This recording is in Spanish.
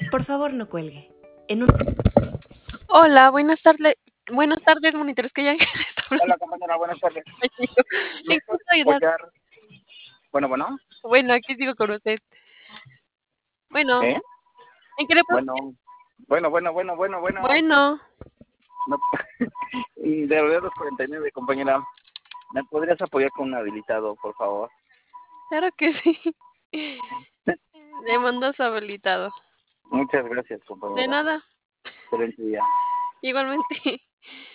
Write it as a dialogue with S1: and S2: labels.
S1: Por favor, no cuelgue. En un...
S2: Hola, buenas tardes, monitores, que ya está hablando
S3: Hola compañera, buenas tardes.
S2: conmigo.
S3: ¿Me
S2: ¿En qué
S3: puedes
S2: puedo ayudar?
S3: apoyar? Bueno.
S2: Bueno, aquí sigo con usted. Bueno,
S3: ¿Eh?
S2: ¿en qué le puedo?
S3: Bueno.
S2: Bueno,
S3: No, de 249, compañera. ¿Me podrías apoyar con un habilitado, por favor?
S2: claro que sí. Le mando su habilitado.
S3: Muchas gracias,
S2: De
S3: compañera.
S2: nada,
S3: Excelente día.
S2: igualmente.